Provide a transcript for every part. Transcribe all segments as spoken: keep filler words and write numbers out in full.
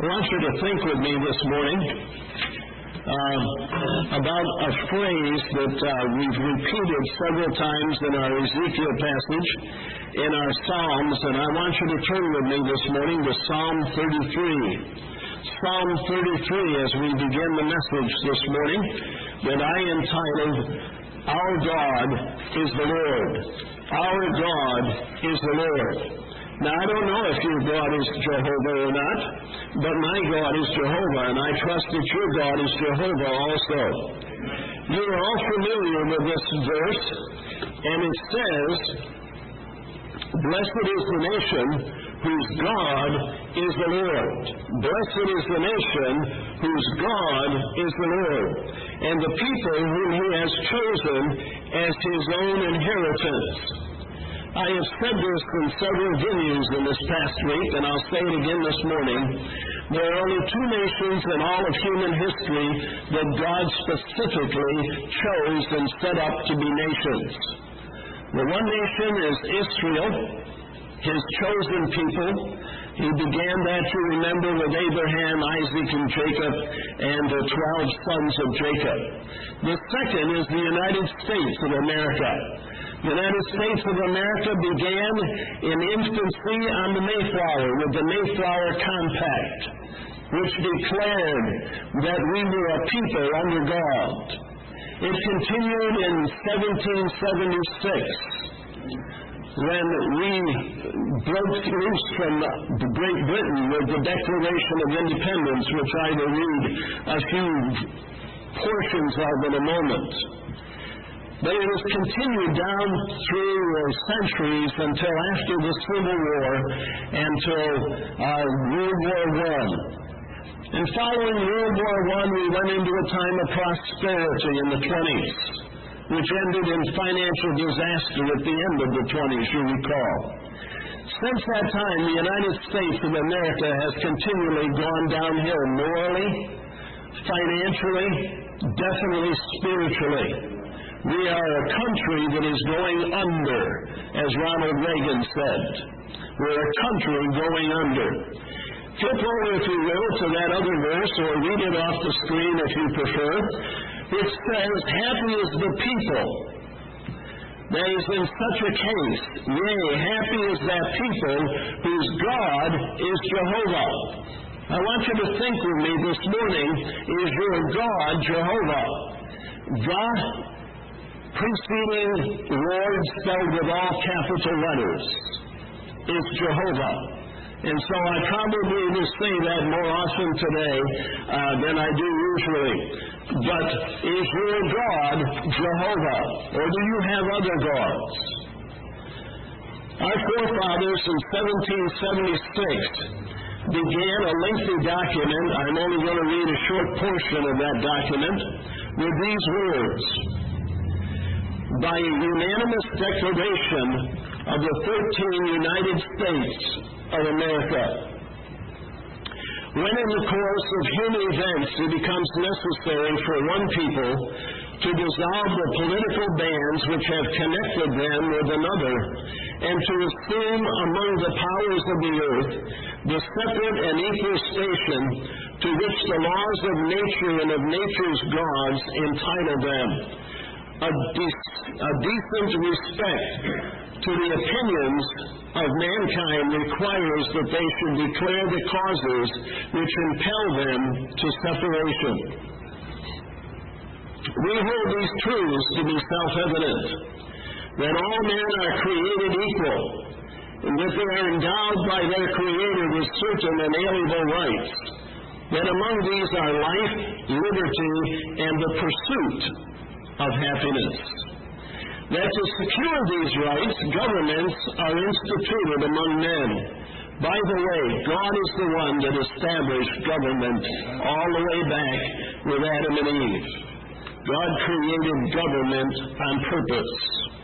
I want you to think with me this morning uh, about a phrase that uh, we've repeated several times in our Ezekiel passage, in our Psalms, and I want you to turn with me this morning to Psalm thirty-three. Psalm thirty-three, as we begin the message this morning, that I entitled, Our God is the Lord. Our God is the Lord. Now, I don't know if your God is Jehovah or not, but my God is Jehovah, and I trust that your God is Jehovah also. You are all familiar with this verse, and it says, Blessed is the nation whose God is the Lord. Blessed is the nation whose God is the Lord, and the people whom he has chosen as his own inheritance. I have said this in several venues in this past week, and I'll say it again this morning. There are only two nations in all of human history that God specifically chose and set up to be nations. The one nation is Israel, his chosen people. He began that, you remember, with Abraham, Isaac, and Jacob, and the twelve sons of Jacob. The second is the United States of America. The United States of America began in infancy on the Mayflower with the Mayflower Compact, which declared that we were a people under God. It continued in seventeen seventy-six when we broke loose from Great Britain with the Declaration of Independence, which I will read a few portions of in a moment. But it has continued down through uh, centuries until after the Civil War, until uh, World War One. And following World War One, we went into a time of prosperity in the twenties, which ended in financial disaster at the end of the twenties, you recall. Since that time, the United States of America has continually gone downhill morally, financially, definitely spiritually. We are a country that is going under, as Ronald Reagan said. We're a country going under. Flip over, if you will, to that other verse, or read it off the screen if you prefer, which says, Happy is the people that is in such a case. Yea, happy is that people whose God is Jehovah. I want you to think with me this morning, is your God Jehovah? God preceding Lord spelled with all capital letters is Jehovah. And so I probably will say that more often today uh, than I do usually. But is your God Jehovah? Or do you have other gods? Our forefathers in seventeen seventy-six began a lengthy document. I'm only going to read a short portion of that document with these words. By a unanimous declaration of the thirteen United States of America. When in the course of human events it becomes necessary for one people to dissolve the political bands which have connected them with another, and to assume among the powers of the earth the separate and equal station to which the laws of nature and of nature's gods entitle them. A, de- a decent respect to the opinions of mankind requires that they should declare the causes which impel them to separation. We hold these truths to be self-evident, that all men are created equal, and that they are endowed by their Creator with certain inalienable rights, that among these are life, liberty, and the pursuit of happiness. That to secure these rights, governments are instituted among men. By the way, God is the one that established government all the way back with Adam and Eve. God created government on purpose.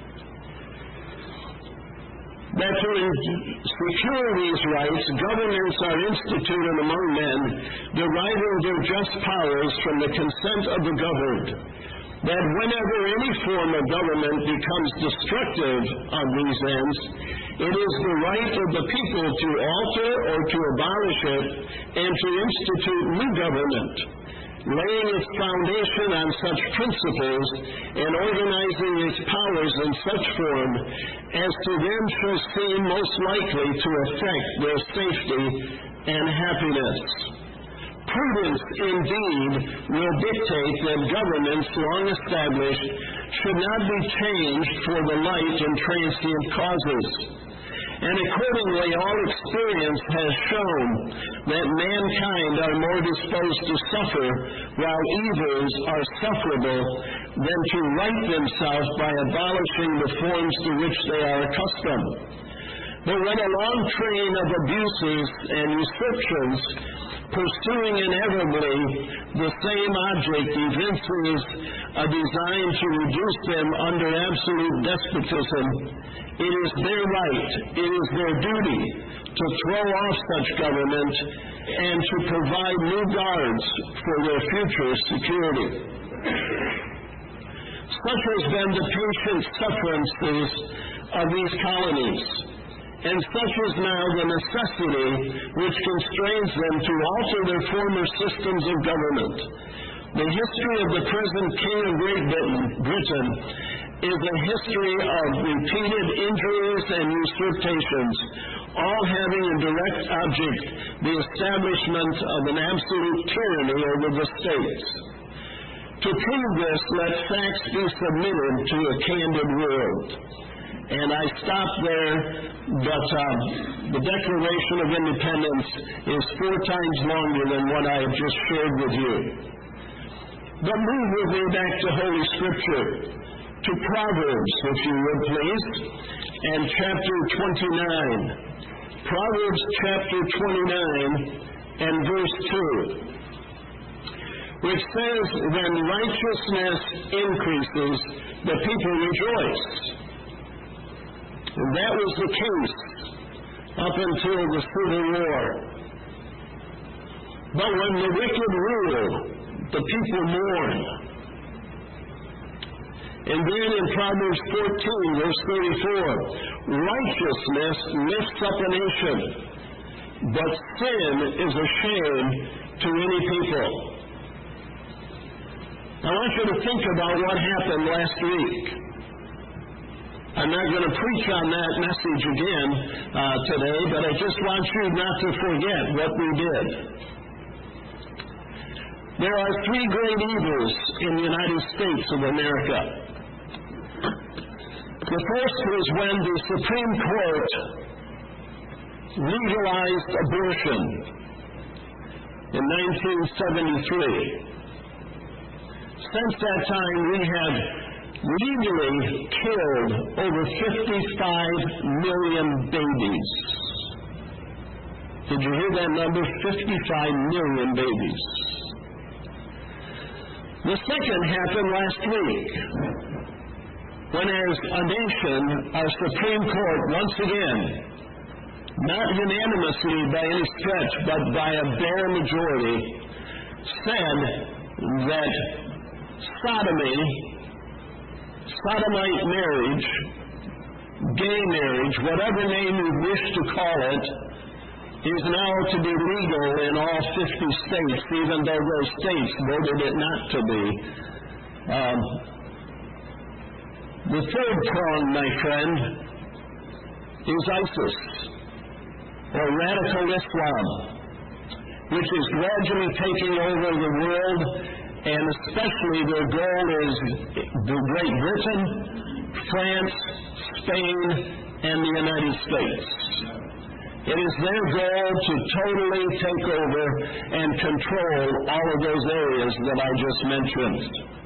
That to secure these rights, governments are instituted among men, deriving their just powers from the consent of the governed. that whenever any form of government becomes destructive of these ends, it is the right of the people to alter or to abolish it and to institute new government, laying its foundation on such principles and organizing its powers in such form as to them shall seem most likely to affect their safety and happiness. Prudence, indeed, will dictate that governments long established should not be changed for the light and transient causes. And accordingly, all experience has shown that mankind are more disposed to suffer while evils are sufferable than to right themselves by abolishing the forms to which they are accustomed. But when a long train of abuses and usurpations, pursuing inevitably the same object, evinces a design to reduce them under absolute despotism, it is their right, it is their duty to throw off such government and to provide new guards for their future security. Such has been the patient sufferances of these colonies, and such is now the necessity which constrains them to alter their former systems of government. The history of the present King of Great Britain, Britain is a history of repeated injuries and usurpations, all having a direct object the establishment of an absolute tyranny over the states. To prove this, let facts be submitted to a candid world. And I stop there, but uh, the Declaration of Independence is four times longer than what I have just shared with you. But move with me back to Holy Scripture, to Proverbs, if you would please, and chapter twenty-nine. Proverbs chapter twenty-nine and verse two, which says, when righteousness increases, the people rejoice. And that was the case up until the Civil War. But when the wicked rule, the people mourn. And then in Proverbs fourteen, verse thirty-four, righteousness lifts up a nation, but sin is a shame to any people. I want you to think about what happened last week. I'm not going to preach on that message again uh, today, but I just want you not to forget what we did. There are three great evils in the United States of America. The first was when the Supreme Court legalized abortion in nineteen seventy-three. Since that time, we have legally killed over fifty-five million babies. Did you hear that number? fifty-five million babies. The second happened last week, when as a nation, our Supreme Court once again, not unanimously by any stretch, but by a bare majority, said that sodomy, sodomite marriage, gay marriage, whatever name you wish to call it, is now to be legal in all fifty states, even though those states voted it not to be. Um, the third prong, my friend, is ISIS, or radical Islam, which is gradually taking over the world, and especially their goal is Great Britain, France, Spain, and the United States. It is their goal to totally take over and control all of those areas that I just mentioned.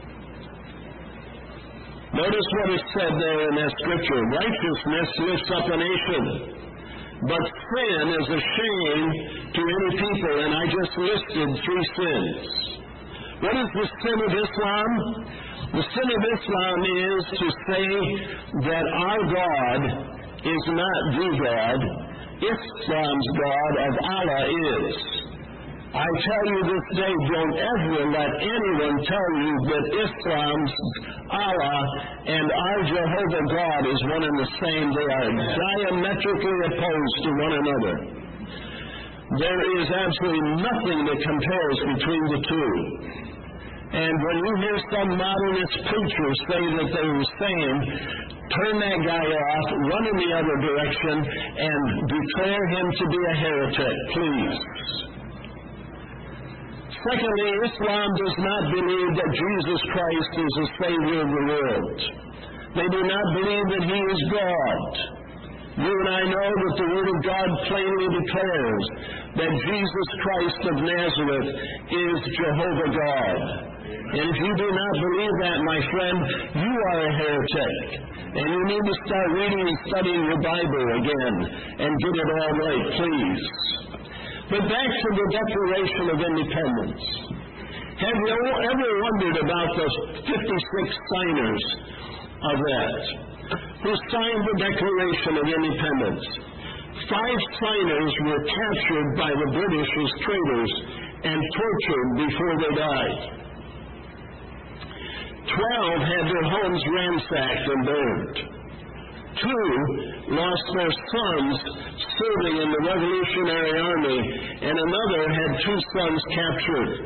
Notice what is said there in that scripture. Righteousness lifts up a nation, but sin is a shame to any people, and I just listed three sins. What is the sin of Islam? The sin of Islam is to say that our God is not the God. Islam's God of Allah is. I tell you this day, don't ever let anyone tell you that Islam's Allah and our Jehovah God is one and the same. They are diametrically opposed to one another. There is absolutely nothing that compares between the two. And when you hear some modernist preacher say that they're the same, turn that guy off, run in the other direction, and declare him to be a heretic, please. Secondly, Islam does not believe that Jesus Christ is the Savior of the world. They do not believe that He is God. You and I know that the Word of God plainly declares that Jesus Christ of Nazareth is Jehovah God. And if you do not believe that, my friend, you are a heretic. And you need to start reading and studying your Bible again and get it all right, please. But back to the Declaration of Independence. Have you ever wondered about the fifty-six signers of that, who signed the Declaration of Independence? Five signers were captured by the British as traitors and tortured before they died. Twelve had their homes ransacked and burned. Two lost their sons serving in the Revolutionary Army, and another had two sons captured.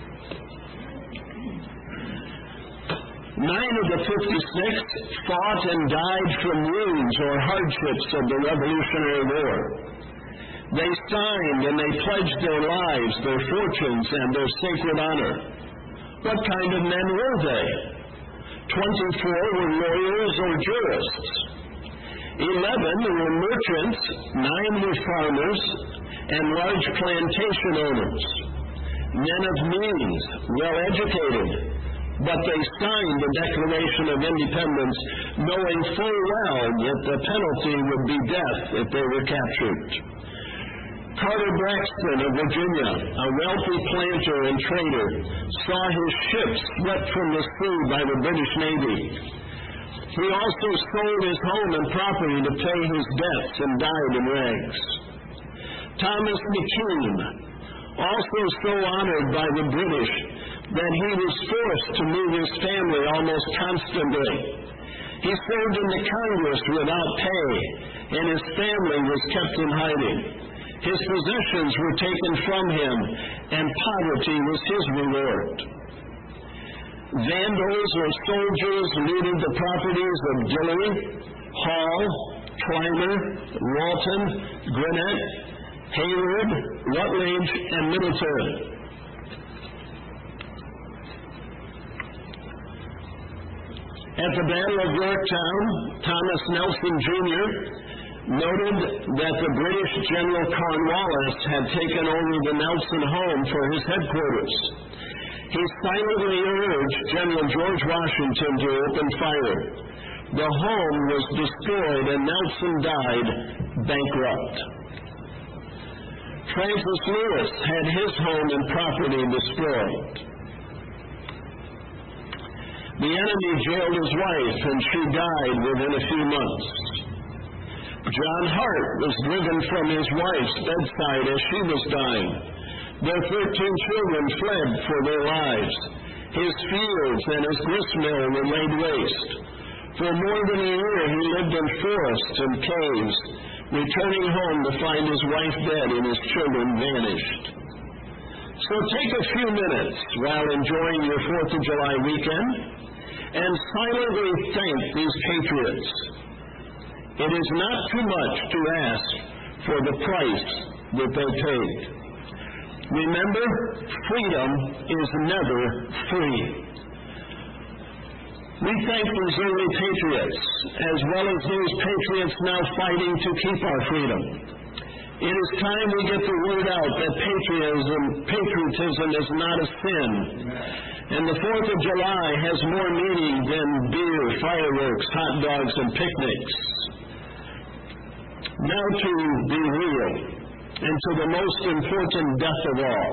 Nine of the fifty-six fought and died from wounds or hardships of the Revolutionary War. They signed and they pledged their lives, their fortunes, and their sacred honor. What kind of men were they? Twenty-four were lawyers or jurists. Eleven were merchants, nine were farmers, and large plantation owners. Men of means, well educated, but they signed the Declaration of Independence knowing full well that the penalty would be death if they were captured. Carter Braxton of Virginia, a wealthy planter and trader, saw his ships swept from the sea by the British Navy. He also sold his home and property to pay his debts and died in rags. Thomas McKean, also so honored by the British that he was forced to move his family almost constantly. He served in the Congress without pay, and his family was kept in hiding. His possessions were taken from him, and poverty was his reward. Vandals or soldiers looted the properties of Guillory, Hall, Clymer, Walton, Gwinnett, Hayward, Rutledge, and Middleton. At the Battle of Yorktown, Thomas Nelson Junior noted that the British General Cornwallis had taken over the Nelson home for his headquarters. He silently urged General George Washington to open fire. The home was destroyed and Nelson died bankrupt. Francis Lewis had his home and property destroyed. The enemy jailed his wife and she died within a few months. John Hart was driven from his wife's bedside as she was dying. Their thirteen children fled for their lives. His fields and his gristmill were laid waste. For more than a year he lived in forests and caves, returning home to find his wife dead and his children vanished. So take a few minutes while enjoying your fourth of July weekend and silently thank these patriots. It is not too much to ask for the price that they paid. Remember, freedom is never free. We thank these early patriots, as well as those patriots now fighting to keep our freedom. It is time we get the word out that patriotism, patriotism is not a sin. And the fourth of July has more meaning than beer, fireworks, hot dogs, and picnics. Now to be real, and to the most important death of all.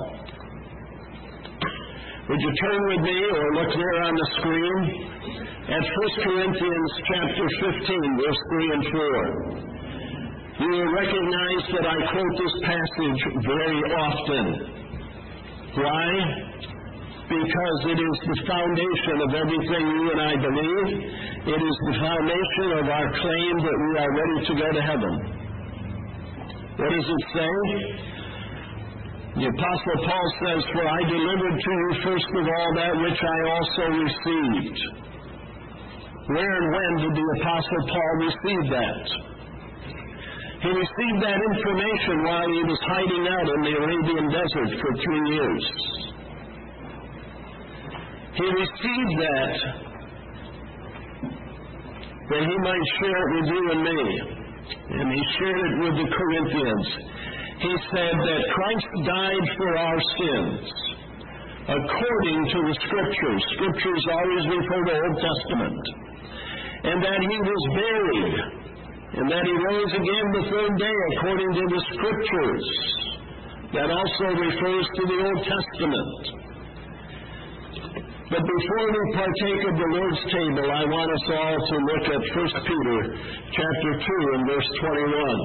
Would you turn with me, or look there on the screen, at First Corinthians chapter fifteen, verse three and four. You will recognize that I quote this passage very often. Why? Because it is the foundation of everything you and I believe. It is the foundation of our claim that we are ready to go to heaven. What does it say? The Apostle Paul says, "For I delivered to you first of all that which I also received." Where and when did the Apostle Paul receive that? He received that information while he was hiding out in the Arabian desert for three years. He received that that he might share it with you and me. And he shared it with the Corinthians. He said that Christ died for our sins according to the Scriptures. Scriptures always refer to Old Testament. And that he was buried. And that he rose again the third day according to the Scriptures. That also refers to the Old Testament. But before we partake of the Lord's table, I want us all to look at First Peter chapter two and verse twenty-one.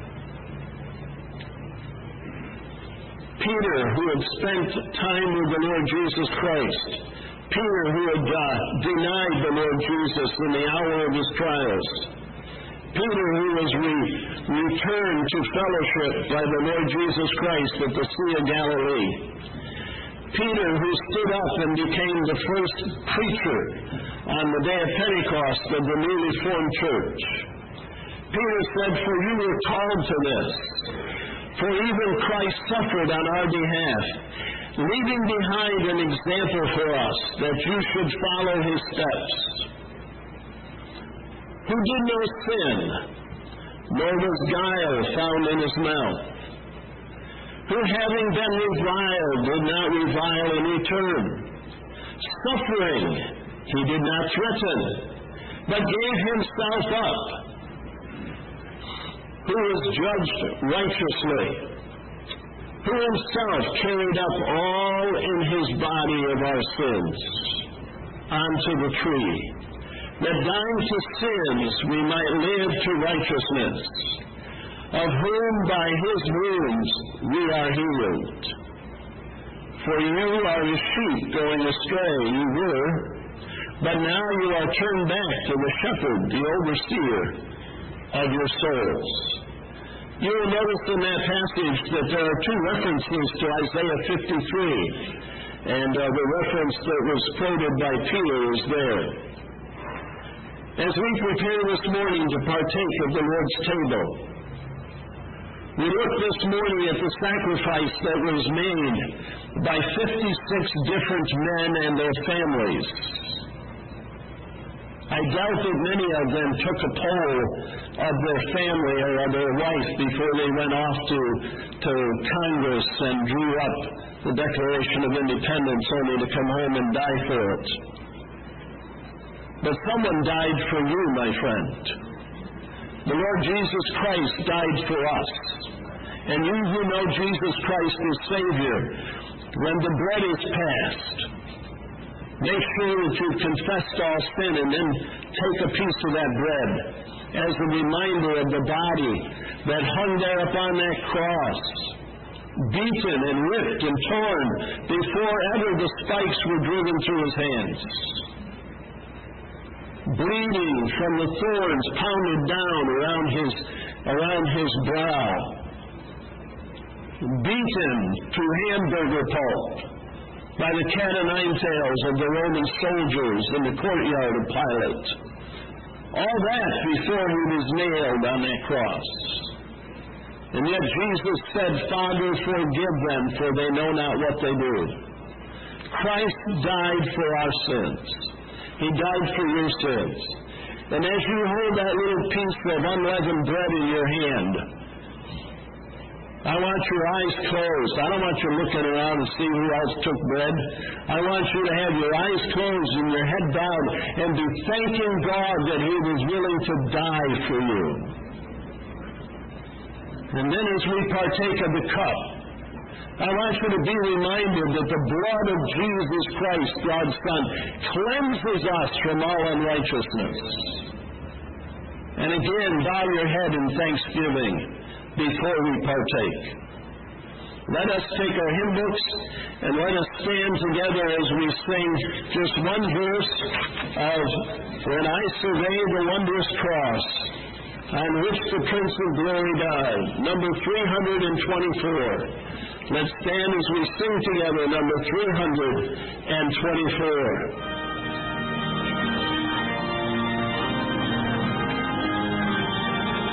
Peter, who had spent time with the Lord Jesus Christ. Peter, who had uh, denied the Lord Jesus in the hour of his trials. Peter, who was re- returned to fellowship by the Lord Jesus Christ at the Sea of Galilee. Peter, who stood up and became the first preacher on the day of Pentecost of the newly formed church. Peter said, "For you were called to this, for even Christ suffered on our behalf, leaving behind an example for us, that you should follow his steps. Who did no sin, nor was guile found in his mouth. Who, having been reviled, did not revile in return. Suffering, he did not threaten, but gave himself up. Who was judged righteously, who himself carried up all in his body of our sins onto the tree, that dying to sins we might live to righteousness, of whom by his wounds we are healed. For you are as sheep going astray, you were, but now you are turned back to the shepherd, the overseer of your souls." You will notice in that passage that there are two references to Isaiah fifty-three, and uh, the reference that was quoted by Peter is there. As we prepare this morning to partake of the Lord's table, we look this morning at the sacrifice that was made by fifty-six different men and their families. I doubt that many of them took a poll of their family or of their wife before they went off to, to Congress and drew up the Declaration of Independence only to come home and die for it. But someone died for you, my friend. The Lord Jesus Christ died for us. And you who know Jesus Christ as Savior, when the bread is passed, make sure that you've confessed all sin and then take a piece of that bread as a reminder of the body that hung there upon that cross, beaten and ripped and torn before ever the spikes were driven through his hands, bleeding from the thorns pounded down around his, around his brow, beaten to hamburger pulp by the cat o' nine tails of the Roman soldiers in the courtyard of Pilate. All that before he was nailed on that cross. And yet Jesus said, "Father, forgive them, for they know not what they do." Christ died for our sins. He died for your sins. And as you hold that little piece of unleavened bread in your hand, I want your eyes closed. I don't want you looking around to see who else took bread. I want you to have your eyes closed and your head bowed and be thanking God that he was willing to die for you. And then as we partake of the cup, I want you to be reminded that the blood of Jesus Christ, God's Son, cleanses us from all unrighteousness. And again, bow your head in thanksgiving before we partake. Let us take our hymn books and let us stand together as we sing just one verse of When I Survey the Wondrous Cross, on which the Prince of Glory died, number three hundred twenty-four. Let's stand as we sing together number three hundred twenty-four.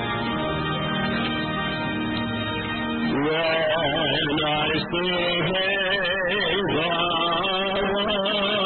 When I survey